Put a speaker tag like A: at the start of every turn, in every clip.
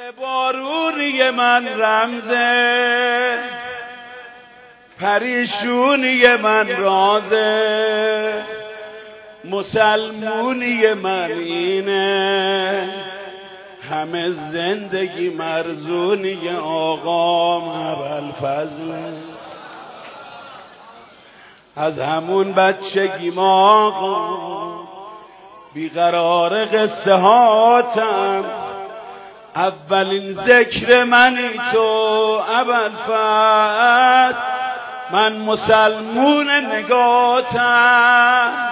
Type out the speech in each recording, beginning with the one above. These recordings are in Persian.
A: بارونی من رمزه، پریشونی من رازه، مسلمونی من اینه، همه زندگی مرزونی آقام ابوالفضله. از همون بچگیم آقا بیقرار قصه هاتم، اولین ذکر منی تو ابوالفضل، من مسلمون نگاتم.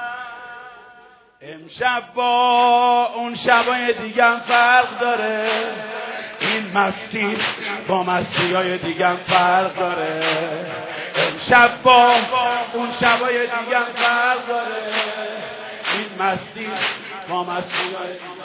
A: امشب با اون شبای دیگم فرق داره، این مستی با مستیای دیگم فرق داره. امشب با اون شبای دیگم فرق داره، این مستی با مستیای دیگم.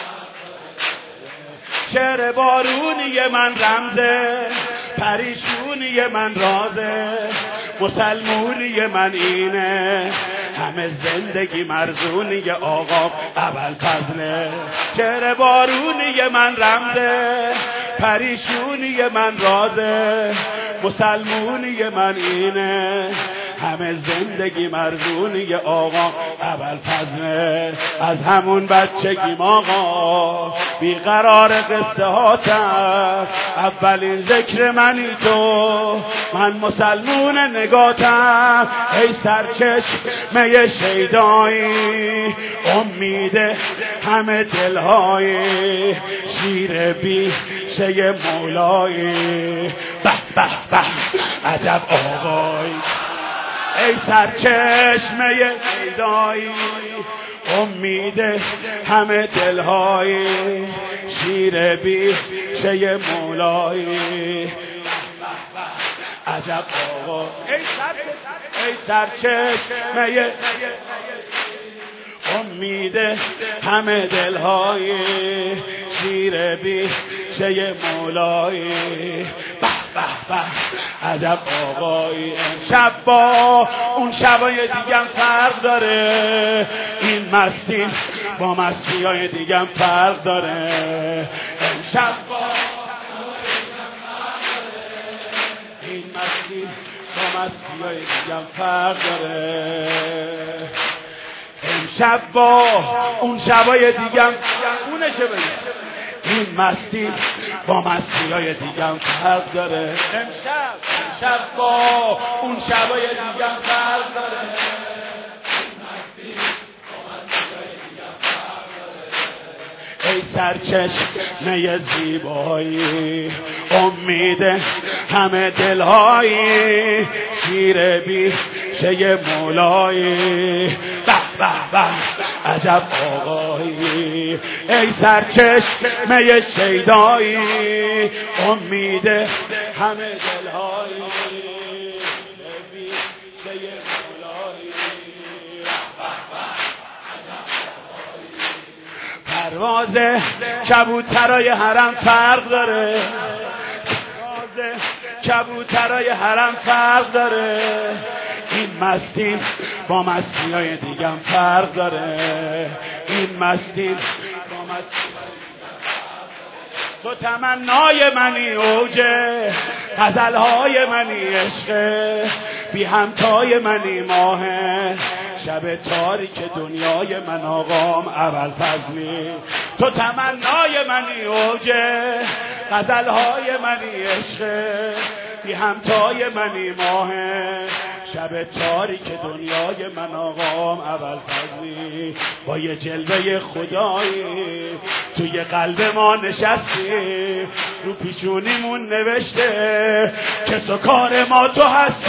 A: شعر بارونی من رمزه، پریشونی من رازه، مسلمونی من اینه، همه زندگی مرزونی آقا ابوالفضله. شعر بارونی من رمزه، پریشونی من رازه، مسلمونی من اینه، همه زندگی مرزونی آقا ابوالفضله. از همون بچگیم آقا بیقرار قصه هاتم، اولین ذکر منی تو، من مسلمون نگاتم. ای سرچشمه شیدایی، امید همه دلهای، شیر بیشه مولایی، به به به عجب آقای. ای سرچشمه شیدایی، امید همه دلهای، شیر بیشه مولایی، عجب آقا. ای سرچشمه امید همه دلهای، شیر بیشه مولایی، به به به عجب آقایی. امشب با اون شبای دیگم فرق داره، این مستی با مستیای دیگم فرق داره. امشب با این مستی با مستیای دیگم فرق داره. امشب با اون شبای دیگم اونشه بگید، این مستی با مستیای دیگم فرق داره. امشب با اون شبای دیگم فرق داره، این مستی با مستیای دیگم فرق داره. ای سرچشمه زیبایی، امید همه دلهایی، شیر بیشه مولایی، به به به عجب آقایی. ای سرچشمه شیدایی، امید همه دلهایی، بیشه مولایی، پرواز کبوترای حرم فرق داره، پرواز کبوترای حرم فرق داره. این مستی با مستیای دیگم فرق داره، این مستی با مستیای دیگم فرق داره. تو تمنای منی اوجه، غزلهای منی عشقه، بی همتای منی ماهه، شب تاریک دنیای من آقام ابوالفضلی. تو تمنای منی اوجه، غزلهای منی عشقه، بی همتای منی ماهه، شب تاریک دنیای من آقام ابوالفضلی. با یه جلوه خدایی توی قلب ما نشستی، رو پیشونیمون نوشته که سکار ما تو هستی.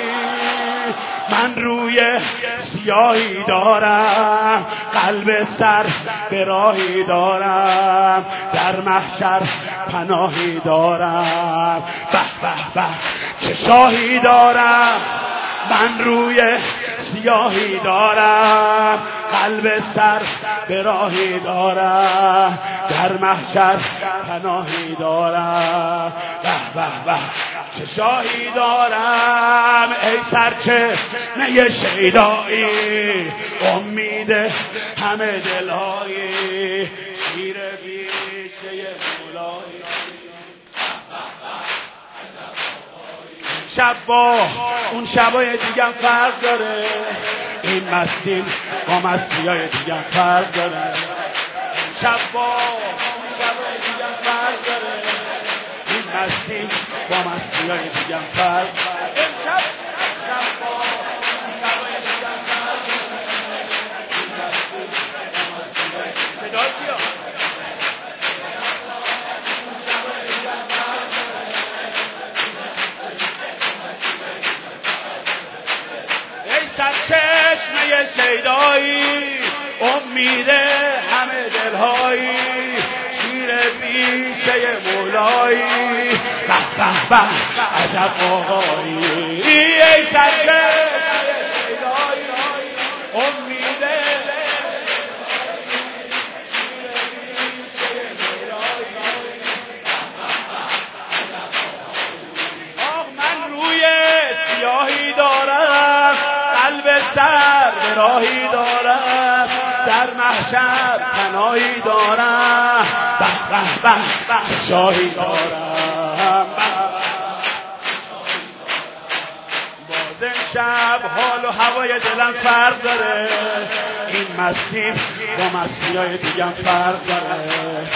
A: من روی سیاهی دارم، قلب سر به راهی دارم، در محشر پناهی دارم، به به به چه شاهی دارم. من روی سیاهی دارم، قلب سر به راهی دارم، در محشر پناهی دارم، به به به چه شاهی دارم. ای سرچشمه شیدایی، امید همه دلهایی، شیر بیشه ریشه مولایی شب با اون شبای دیگه فرق داره، این مستی با مستی دیگه فرق داره. شب با اون شبای دیگه فرق داره، این مستی با مستی دیگه فرق داره. شب با اون شبای دیگه فرق داره، این مستی با مستی صدا کیا سرچشمه شیدایی امید همه دلهایی شیر بیشه مولایی به به به عجب آقایی ای سرچشمه شیدایی امید آه من روی سیاهی دارم قلب سر به راهی دارم در محشر پناهی دارم به به به شاهی دارم باز شب حال و هوای دلم فرق داره این مستی با مستی های دیگم فرق داره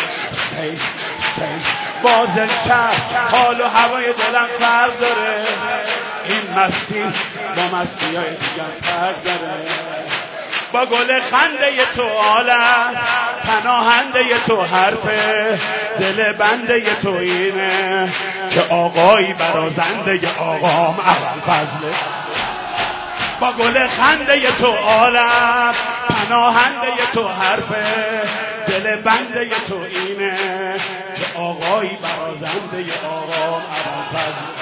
A: باز شب حال و هوای دلم فرق داره این مستی با مستی های دیگر فرق داره با گل خنده تو عالم پناهنده تو حرفه دل بنده تو اینه که آقایی برازنده آقام اول فضله با گل خنده تو عالم پناهنده تو حرفه دل بنده تو اینه که آقایی برازنده آقام اول فضله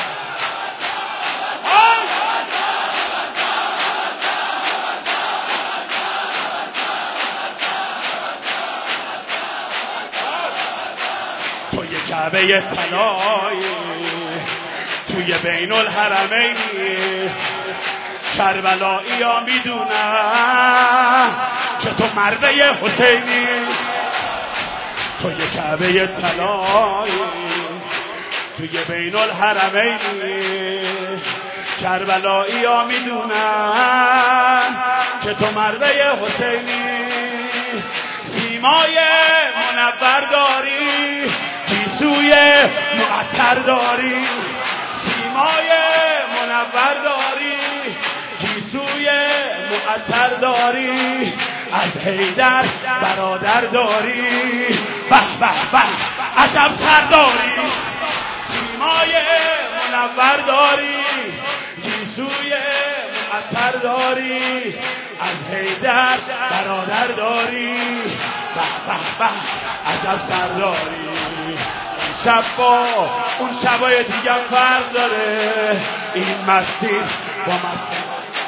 A: توی کعبه طلایی توی بین الحرمینی کربلایی ها میدونن که تو مرده حسینی توی کعبه طلایی توی بین الحرمینی کربلایی ها میدونن که تو مرده حسینی سیمای منور داری گیسوی معطر داری سیمای منور داری گیسوی معطر داری از حیدر برادر داری به به به عجب سرداری سیمای منور داری گیسوی معطر داری از حیدر برادر داری به به به عجب سرداری شب با اون شبای دیگه فرق داره این مستی با مستی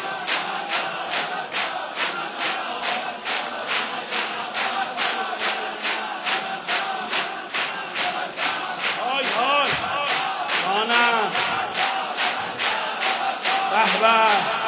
A: های های جانم به به